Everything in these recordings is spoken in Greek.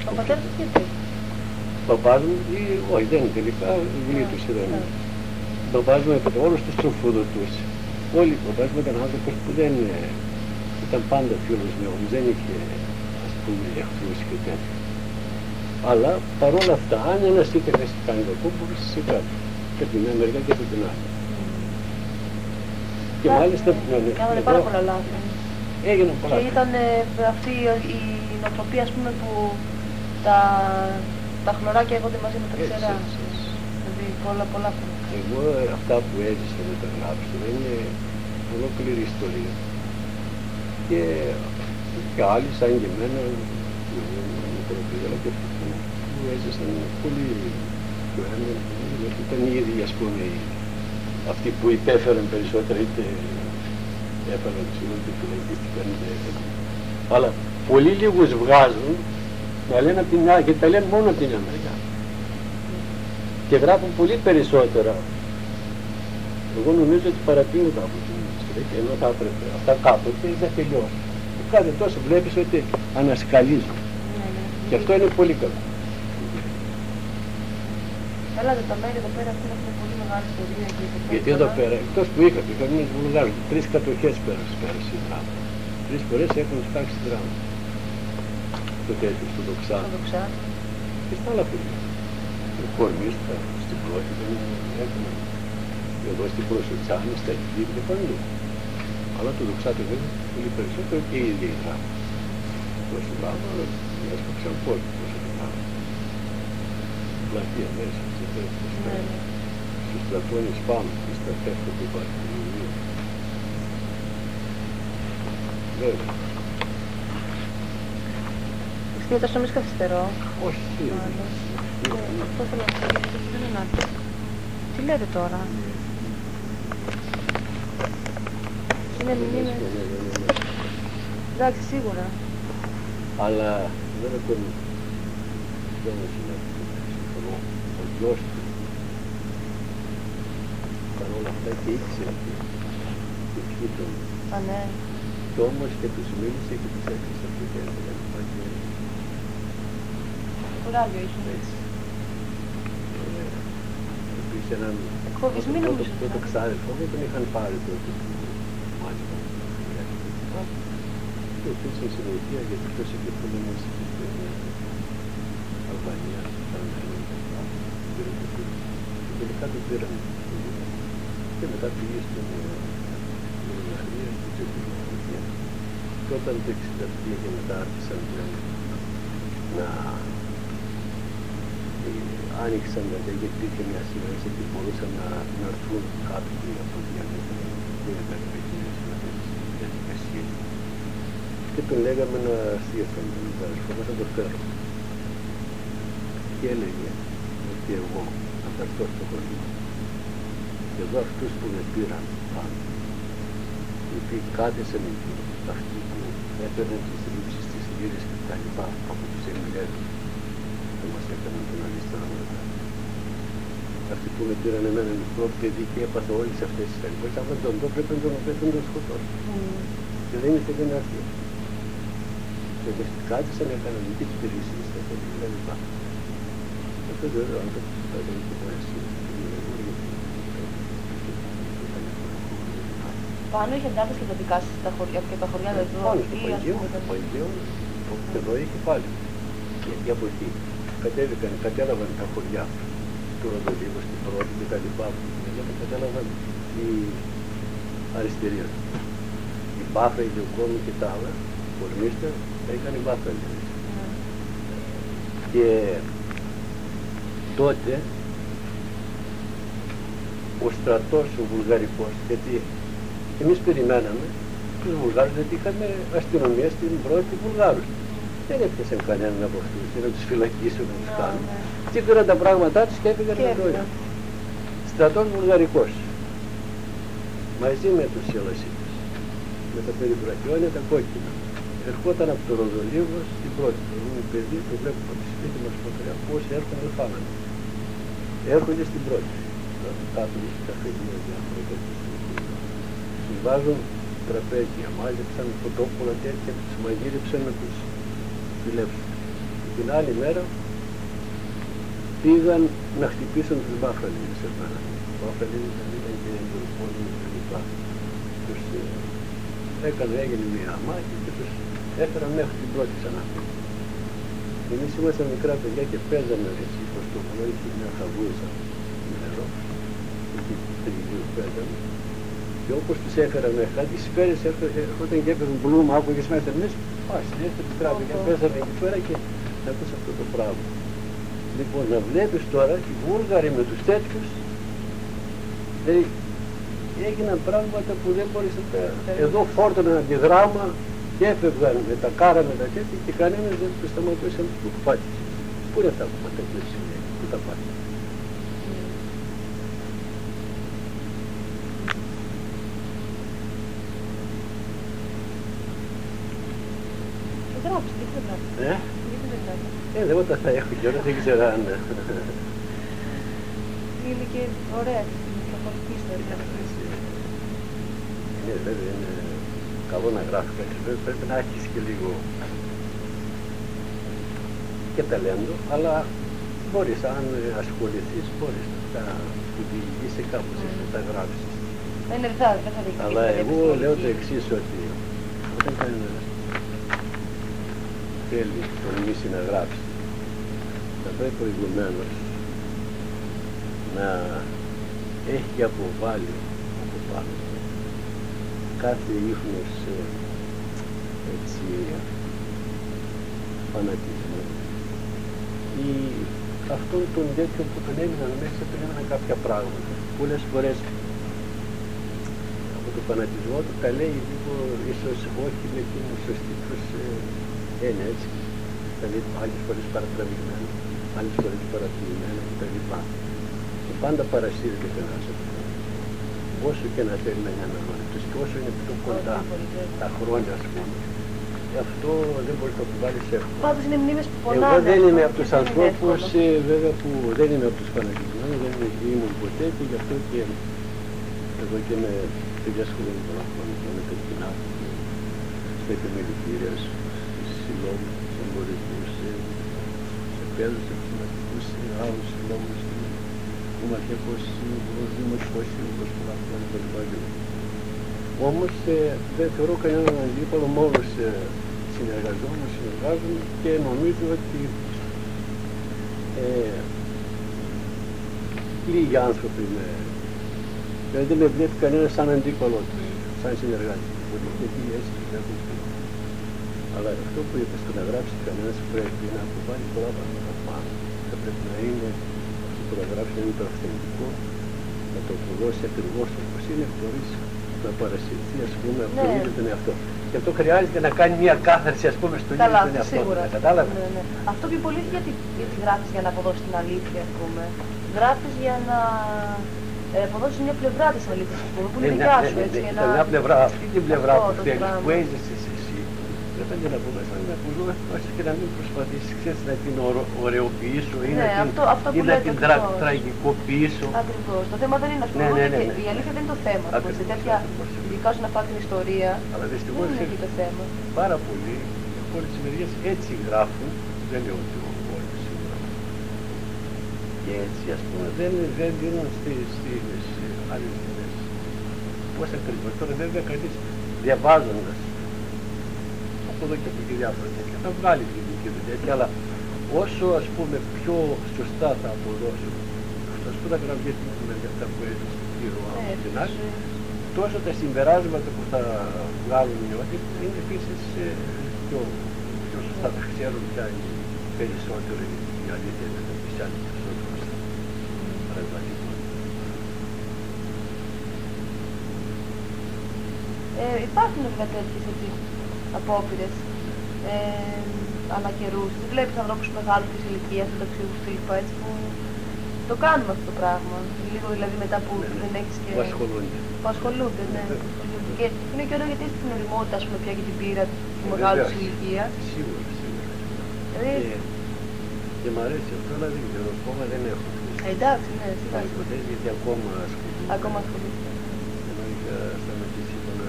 Ο πατέρας του γιατί? Ο παπάς μου, όχι δεν είναι τελικά, γλίτους ήταν. Ο παπάς μου έπαιζε όλους τους τροφοδοτούς. Όλοι οι παπάς μου ήταν άνθρωπος που δεν ήταν πάντα φίλος μου, δεν είχε ας πούμε εχθρούς και τέτοια. Αλλά παρόλα αυτά, αν ένας ήθελε να κάνει κακό, μπορούσε να σε κάνει. Και από την μια μεριά και από την άλλη. Και μάλιστα κάνανε πάρα πολλά λάθη. Έγιναν πολλά. Και ήταν αυτή η νοοτροπία, ας πούμε, που τα χλωράκια έγονται μαζί με τα ξερά. Δηλαδή πολλά. Εγώ αυτά που έζησα με τα γράψω είναι ολόκληρη ιστορία. Και άλλοι σαν και εμένα, και αυτοί που έζησαν πολύ πιο έμενα, γιατί ήταν οι ίδιοι, ας πούμε, αυτοί που υπέφεραν περισσότερα, είτε έφεραν ψηλό και φυλακίστηκαν, αλλά πολύ λίγους βγάζουν να λένε από την άλλη, γιατί τα λένε μόνο από την Αμερική. Και γράφουν πολύ περισσότερα. Εγώ νομίζω ότι παραποιούν κάπου την ιστορία, ενώ θα έπρεπε αυτά κάποτε δεν τελειώσουν. Κάθε τόσο βλέπεις ότι ανασκαλίζουν. Και αυτό είναι πολύ καλό. Έλατε τα μέρη εδώ πέρα, αυτή είναι πολύ μεγάλη ιστορία. Γιατί εδώ πέρα, εκτός που είχαμε εμείς Βουλγάρους, 3 κατοχές πέρασε η δράμα. 3 φορές έχουν σπάξει τη δράμα. Στο τέτοιο, στο Δοξά. Και στα άλλα παιδιά. Κορμίστα, στην πρώτη δεν έχουμε. Εδώ στην Προσοτσάνη, στα Ιδίου και παντού. Αλλά το Δοξάτο βέβαια πολύ περισσότερο και η ίδια η δράμα. Τόσο δράμα, έσπαξαν πόλη, τόσο τη δράμα. Πλατεία μέσα, στους στρατώνες πάνω και στα τέφτα που υπάρχει. Βέβαια. Είναι τόσο εμείς καθυστερώ. Όχι, Αυτό θέλω να πω, γιατί δεν είναι άκρη. Τι λέτε τώρα? Είναι μηνύμες. Εντάξει, σίγουρα. Αλλά δεν τον ο γιος του παρόλα αυτά και ήξερε και ποιοι τον. Α, ναι. Και όμως και τους μίλησε και τους έκλεισε από το κέντρο. Κουράγιο είχε. Έτσι. Επίσης έναν εκφοβισμή νομίζω. πρώτο ξάδελφο δεν τον είχαν πάρει τότε μάλιστα. Και επίσης συνεχεία γιατί αυτός εγκεφούμενος στην Αλβανία και τελικά το πήραν και μετά πήγε στην Βουλγαρία και στην Τσεχοσλοβακία. Και όταν το 1963 και μετά άρχισαν να άνοιξαν γιατί υπήρχε μια συνέντευξη και μπορούσαν να έρθουν κάποιοι από διαδίκτυα που ήταν επικίνδυνες με τις διαδικασίες. Και τον λέγαμε να στήρθαν τον αδερφό μας να το φέρω. Και έλεγε ότι εγώ θα έρθω στο χωριό. Και εδώ αυτούς που με πήραν πάνω, οι οποίοι κάθεσαν εκεί, αυτοί που έπαιρναν τις ρήψεις, τις λύρες και τα λοιπά από τους Εγγλέζους που μας έκαναν τον αριστερό μετά. Αυτοί που με πήραν εμένα μικρό παιδί και έπαθα όλες αυτές τις ταλιπές, άμα τον δω πρέπει να τον σκοτώσω. Και δεν ήθελε να έρθει. Και κάθισαν, έκαναν και τις υπηρεσίες στα παιδιά και τα λοιπά. Αυτό βέβαια άνθρωπος θα ήταν και μπορέσει. Πάνω είχε εντάσεις και τα δικά σας και τα χωριά εδώ. Πάνω στο Παγιαίο, εδώ είχε πάλι. Γιατί από εκεί κατέλαβαν τα χωριά του Ροδολίβου, στην πρώτη και τα λοιπά. Γιατί κατέλαβαν οι αριστερίες. Η Μπάφρα, η Γεωκόμη και τα άλλα, κορμίστα, έκανε Μπάφρα. Και τότε ο στρατός ο βουλγαρικός, γιατί εμείς περιμέναμε τους Βουλγάρους, γιατί είχαμε αστυνομία στην πρώτη Βουλγάρους. Δεν έπιασαν κανέναν από αυτούς, να τους φυλακίσουν, να τους κάνουν. Τι πήραν τα πράγματά τους και έφυγαν με λόγια. Στρατός βουλγαρικός, μαζί με τους Ελασσίτες, με τα περιβραχιόνια, τα κόκκινα. Ερχόταν από το Ροδολίβο στην πρώτη. Το ρούμι παιδί, το βλέπουμε από τη σπίτι μας μακριά, πώς έρχονται φάγανε. Έρχονται στην πρώτη. Κάτω στις καφενείες, διάφορα τέτοια. Τους βάζουν τραπέζια, μάζεψαν φωτόπουλα τέτοια, τους μαγείρεψαν να τους φιλέψουν. την άλλη μέρα πήγαν να χτυπήσουν τους Μπάφαλινες εμένα. Οι Μπάφαλινες ήταν και εμποροπόλεμοι και λοιπά. Τους έγινε μια μάχη και τους έφεραν μέχρι την πρώτη ξανά. Εμείς ήμασταν μικρά παιδιά και παίζαμε έτσι προς το χώρο, είχε μια χαβούζα νερό, εκεί τριγύρω παίζαμε. Και όπως τους έφεραμε κάτι, τις φέρες έρχονταν και έπαιρναν μπλούμα, άκουγες μέσα εμείς, πας, έρθει μικρά παιδιά, παίζαμε εκεί πέρα και ακούς αυτό το πράγμα. Λοιπόν, να βλέπεις τώρα οι Βούλγαροι με τους τέτοιους, έγιναν πράγματα που δεν μπορείς να τα... Εδώ φόρτωναν αντιδράμα και έφευγαν με τα κάρα με τα τέτοια και κανένας δεν τους σταματούσε να τους πάτησε. Πού είναι αυτά που πατέκλες σημαίνει, πού τα πάτησε. Γράψτε, τι θα γράψετε. Δεν όταν θα έχω καιρό, δεν ξέρω αν... Είναι και ωραία, μητροπολική ιστορία. Ναι, βέβαια είναι καλό να γράφει κάτι, πρέπει να έχεις και λίγο και ταλέντο, αλλά μπορείς, αν ασχοληθείς, μπορείς να τα διηγήσει κάπως έτσι, να τα γράψεις. Δεν θα δείξει. Αλλά εγώ λέω το εξής, ότι όταν κανένας θέλει τολμήσει να γράψει, θα πρέπει προηγουμένως να έχει αποβάλει από πάνω κάθε ίχνος έτσι φανατισμό ή αυτόν τον τέτοιο που τον έμειναν μέσα, τον έμειναν κάποια πράγματα. Πολλές φορές από τον φανατισμό του τα λέει λίγο, ίσως όχι με την σωστή έννοια, έτσι, δηλαδή άλλες φορές παρατραβηγμένα, άλλες φορές παρατηρημένα κτλ. Και πάντα παρασύρεται κανένας από αυτό. Όσο και να θέλει να είναι αναγνωριστός και όσο είναι πιο κοντά τα χρόνια, ας πούμε, αυτό δεν μπορεί να το βάλεις εύκολα. Πάντως είναι μνήμες που πονάνε. Εγώ δεν είμαι από τους ανθρώπους, βέβαια, που δεν είμαι από τους φανατισμένους, δεν ήμουν ποτέ και γι' αυτό και εδώ και με παιδιά σχολεία πολλά χρόνια και με τα κοινά στα επιμελητήρια, στους συλλόγους, στους εμπορικούς, σε παιδούς, σε πνευματικούς, σε άλλους συλλόγους, Ομαρχιακός Σύμβουλος, Δημοτικός Σύμβουλος, πολλά χρόνια κλπ. Όμως δεν θεωρώ κανέναν αντίπαλο, μόλις συνεργάζομαι και νομίζω ότι λίγοι άνθρωποι δηλαδή δεν με βλέπει κανένας σαν αντίπαλο του, σαν συνεργάτη. Γιατί έτσι δεν έχουν πει. Αλλά αυτό που είπες, το να γράψει κανένας πρέπει να αποβάλει πολλά πράγματα πάνω. Θα πρέπει να είναι αυτό που να γράψει, να είναι το αυθεντικό, να το αποδώσει ακριβώς όπως είναι, χωρίς να παρασυρθεί, ας πούμε, από τον ίδιο τον εαυτό. Και αυτό χρειάζεται να κάνει μια κάθαρση, ας πούμε, στον ίδιο τον εαυτό. Κατάλαβε. Ναι. Αυτό πιο πολύ γιατί γράφεις για να αποδώσεις την αλήθεια, ας πούμε. Γράφεις για να αποδώσεις μια πλευρά της αλήθειας, ας πούμε, που είναι δικιά σου, έτσι. Μια πλευρά, αυτή την πλευρά που θέλεις, που έζησες εσύ, πρέπει να την αποδώσεις, να πουλώσεις και να μην προσπαθήσεις, ξέρεις, να την ωρεοποιήσω ή να την τραγικοποιήσω. Ακριβώς. Το θέμα δεν είναι, ας πούμε, η αλήθεια δεν είναι το θέμα. Σε τέτοια ειδικά όσον αφορά την ιστορία, δεν είναι εκεί το θέμα. Πάρα πολλοί από όλες τις μεριές έτσι γράφουν, δεν λέω ότι όλοι σίγουρα. Και έτσι, ας πούμε, δεν δίνουν στις άλλες μερίες. Πώς ακριβώς. Τώρα βέβαια κανείς διαβάζοντας από εδώ και από εκεί διάφορα τέτοια θα βγάλει τη δική του τέτοια, αλλά όσο, ας πούμε, πιο σωστά θα αποδώσουν αυτό, ας πούμε, τα γραμμές για αυτά που έζησε γύρω από την άλλη, τόσο τα συμπεράσματα που θα βγάλουν οι νιώθεις είναι επίσης πιο σωστά, θα ξέρουν πια περισσότερο η αλήθεια, δεν θα πεις άλλη περισσότερο πραγματικό. Υπάρχουν βέβαια τέτοιες απόπειρες ανά καιρούς. Βλέπεις ανθρώπους μεγάλους της ηλικίας, συνταξιούχους κλπ. Έτσι που το κάνουμε αυτό το πράγμα. Λίγο δηλαδή μετά που δεν έχεις και... Που ασχολούνται, ναι. Και είναι και ωραίο γιατί έχει την οριμότητα, ας πούμε, πια και την πείρα του μεγάλου της ηλικίας. Σίγουρα. Και μ' αρέσει αυτό, αλλά δεν ξέρω, ακόμα δεν έχω. Εντάξει, ναι, σίγουρα. Γιατί ακόμα ασχολούνται. Ακόμα ασχολούνται. Ενώ είχα σταματήσει, είπα να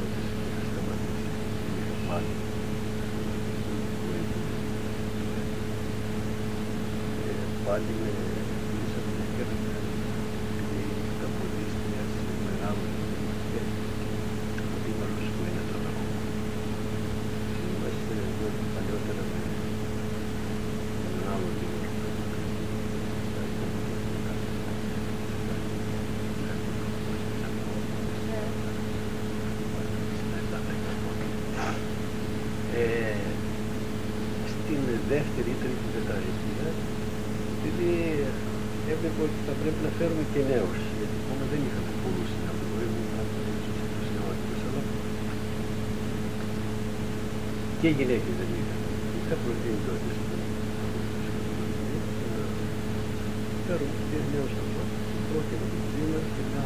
σταματήσει. Πάλι. πάλι με κλείσαμε και έρχεται η καποδίστρια μεγάλο και ο δήμαρχος που είναι τώρα ακόμα. Είμαστε εδώ παλιότερα με έναν άλλο δήμαρχο. Στην δεύτερη ή τρίτη πενταετία, επειδή έβλεπα ότι θα πρέπει να φέρουμε και νέους, γιατί ακόμα δεν είχαμε πολλούς συνάδελφους, μπορεί να τους νεότερους, αλλά και γυναίκες δεν είχαν. Είχα προτείνει τότε στην να φέρουμε και νέους ανθρώπους. Πρόκειται να δούμε και να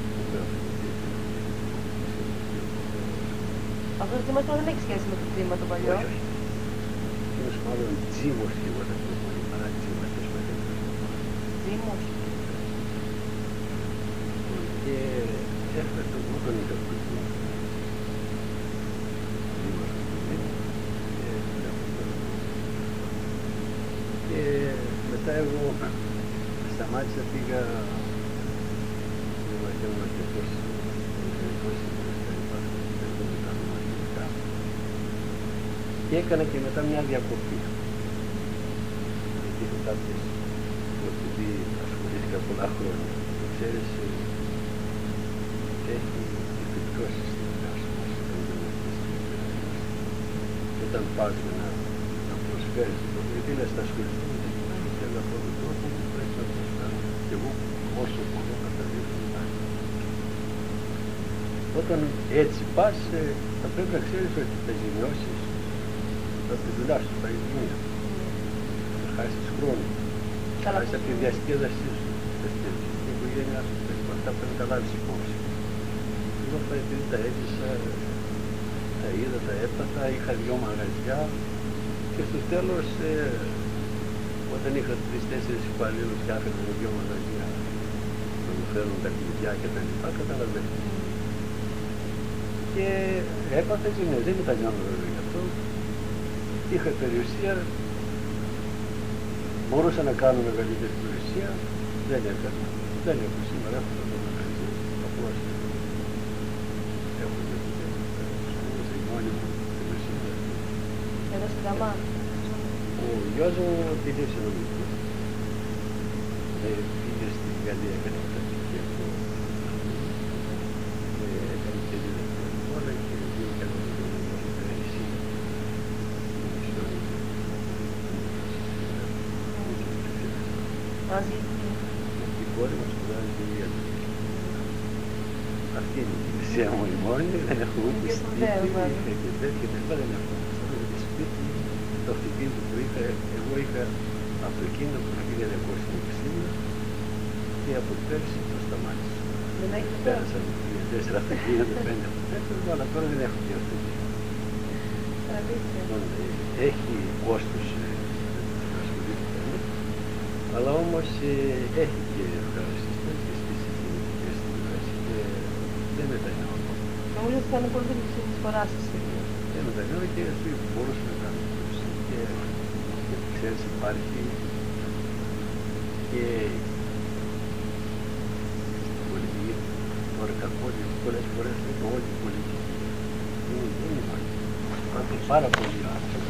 Αυτό το θύμα δεν έχει σχέση με το θύμα το παλιό. Είναι μάλλον τζίμος και εγώ θα πω πολύ παρά τζίμος. Τζίμος. Και έφερε το όταν είχα προτείνει. Τζίμος και μετά εγώ σταμάτησα, πήγα και και έκανα και μετά μια διακοπή. Γιατί έχω κάποιες, επειδή ασχολήθηκα πολλά χρόνια, ξέρεις, έχει επιπτώσεις στην δράση μας. Όταν πας να προσφέρεις, γιατί λες θα ασχοληθώ με την κοινωνία και θέλω αυτόν τον τρόπο που πρέπει να προσφέρω και εγώ όσο μπορώ να τα δείχνω. Όταν έτσι πας, θα πρέπει να ξέρεις ότι θα ζημιώσεις από τη δουλειά σου, τα υγεία. Θα χάσεις χρόνο. Θα χάσεις από τη διασκέδασή σου, την οικογένειά σου. Αυτά πρέπει να τα λάβεις υπόψη. Εγώ επειδή τα έζησα, τα είδα, τα έπαθα, είχα 2 μαγαζιά και στο τέλος, όταν είχα 3-4 υπαλλήλους και άφηνα 2 μαγαζιά να μου φέρουν τα κλειδιά και τα λοιπά, καταλαβαίνω. Και έπαθα ζημιές, δεν μετανιώνω βέβαια γι' αυτό. Είχα περιουσία, μπορούσα να κάνω μεγαλύτερη περιουσία, δεν έκανα. Δεν έχω σήμερα, έχω το μαγαζί, απλώς έχω το μόνιμο περιουσία. Εδώ στην Καμά. Ο γιος μου τελείωσε νομικό. Πήγε στην Γαλλία, έκανε πτωτική αυτό. Έκανε και διδακτορικό και 2 κανονικά πέρυσι. Μαζί. Η κόρη μας σπουδάζει ιατρική. Αυτή είναι η εκκλησία μου η μόνη, δεν έχω ούτε σπίτι, και τέτοια, δεν έχω. Σπίτι, το αυτοκίνητο που είχα, εγώ είχα αυτοκίνητο από το 1960 και από πέρσι το σταμάτησα. Δεν έχετε Πέρασαν 4 αυτοκίνητα, 5 από 4, αλλά τώρα δεν έχω και αυτοκίνητο. Έχει κόστος να ασχολείται κανείς, αλλά όμως έχει και ευχαριστήσεις και στις κοινωνικές στιγμές και δεν μετανιώνω. Νομίζω ότι θα είναι πολύ δύσκολη συνεισφορά σας. Δεν μετανιώνω και μπορούσα να κάνω και ξέρεις υπάρχει και στην πολιτική τώρα καθόλου πολλές φορές είναι όλη η πολιτική. Δεν υπάρχει. Υπάρχουν πάρα πολλοί άνθρωποι